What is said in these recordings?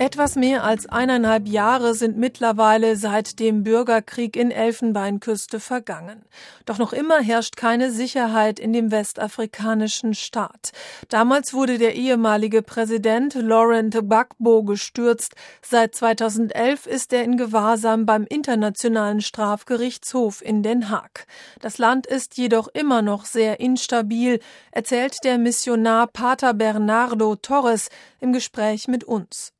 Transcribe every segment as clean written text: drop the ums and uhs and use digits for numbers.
Etwas mehr als 1,5 Jahre sind mittlerweile seit dem Bürgerkrieg in Elfenbeinküste vergangen. Doch noch immer herrscht keine Sicherheit in dem westafrikanischen Staat. Damals wurde der ehemalige Präsident Laurent Gbagbo gestürzt. Seit 2011 ist er in Gewahrsam beim Internationalen Strafgerichtshof in Den Haag. Das Land ist jedoch immer noch sehr instabil, erzählt der Missionar Pater Bernardo Torres im Gespräch mit uns.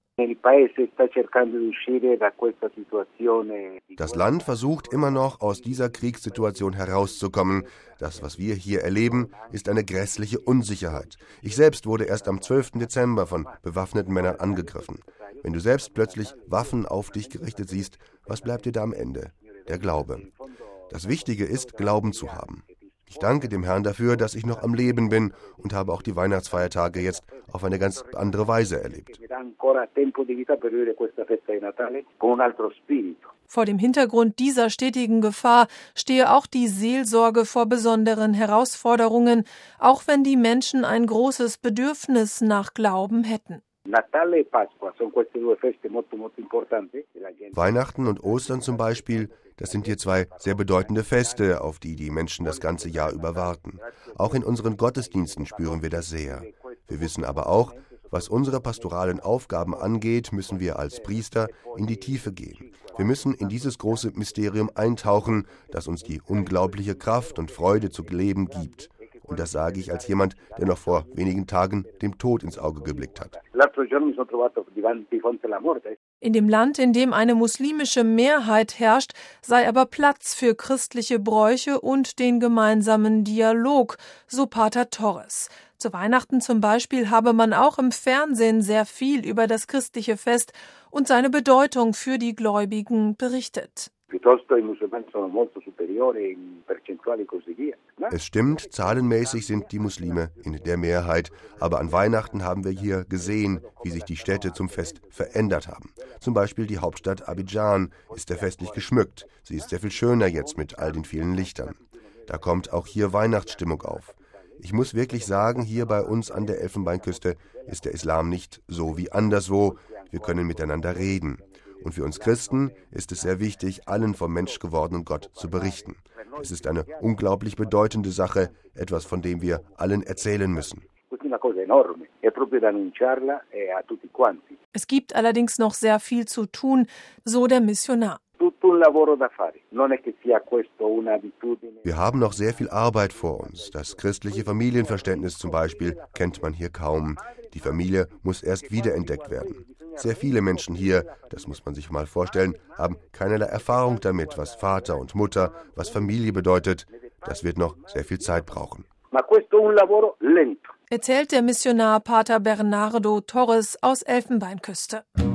Das Land versucht immer noch, aus dieser Kriegssituation herauszukommen. Das, was wir hier erleben, ist eine grässliche Unsicherheit. Ich selbst wurde erst am 12. Dezember von bewaffneten Männern angegriffen. Wenn du selbst plötzlich Waffen auf dich gerichtet siehst, was bleibt dir da am Ende? Der Glaube. Das Wichtige ist, Glauben zu haben. Ich danke dem Herrn dafür, dass ich noch am Leben bin und habe auch die Weihnachtsfeiertage jetzt auf eine ganz andere Weise erlebt. Vor dem Hintergrund dieser stetigen Gefahr stehe auch die Seelsorge vor besonderen Herausforderungen, auch wenn die Menschen ein großes Bedürfnis nach Glauben hätten. Weihnachten und Ostern zum Beispiel, das sind hier zwei sehr bedeutende Feste, auf die die Menschen das ganze Jahr über warten. Auch in unseren Gottesdiensten spüren wir das sehr. Wir wissen aber auch, was unsere pastoralen Aufgaben angeht, müssen wir als Priester in die Tiefe gehen. Wir müssen in dieses große Mysterium eintauchen, das uns die unglaubliche Kraft und Freude zu leben gibt. Und das sage ich als jemand, der noch vor wenigen Tagen dem Tod ins Auge geblickt hat. In dem Land, in dem eine muslimische Mehrheit herrscht, sei aber Platz für christliche Bräuche und den gemeinsamen Dialog, so Pater Torres. Zu Weihnachten zum Beispiel habe man auch im Fernsehen sehr viel über das christliche Fest und seine Bedeutung für die Gläubigen berichtet. Es stimmt, zahlenmäßig sind die Muslime in der Mehrheit, aber an Weihnachten haben wir hier gesehen, wie sich die Städte zum Fest verändert haben. Zum Beispiel die Hauptstadt Abidjan ist sehr festlich geschmückt. Sie ist sehr viel schöner jetzt mit all den vielen Lichtern. Da kommt auch hier Weihnachtsstimmung auf. Ich muss wirklich sagen, hier bei uns an der Elfenbeinküste ist der Islam nicht so wie anderswo. Wir können miteinander reden. Und für uns Christen ist es sehr wichtig, allen vom menschgewordenen Gott zu berichten. Es ist eine unglaublich bedeutende Sache, etwas, von dem wir allen erzählen müssen. Es gibt allerdings noch sehr viel zu tun, so der Missionar. Wir haben noch sehr viel Arbeit vor uns. Das christliche Familienverständnis zum Beispiel kennt man hier kaum. Die Familie muss erst wiederentdeckt werden. Sehr viele Menschen hier, das muss man sich mal vorstellen, haben keinerlei Erfahrung damit, was Vater und Mutter, was Familie bedeutet. Das wird noch sehr viel Zeit brauchen. Erzählt der Missionar Pater Bernardo Torres aus Elfenbeinküste.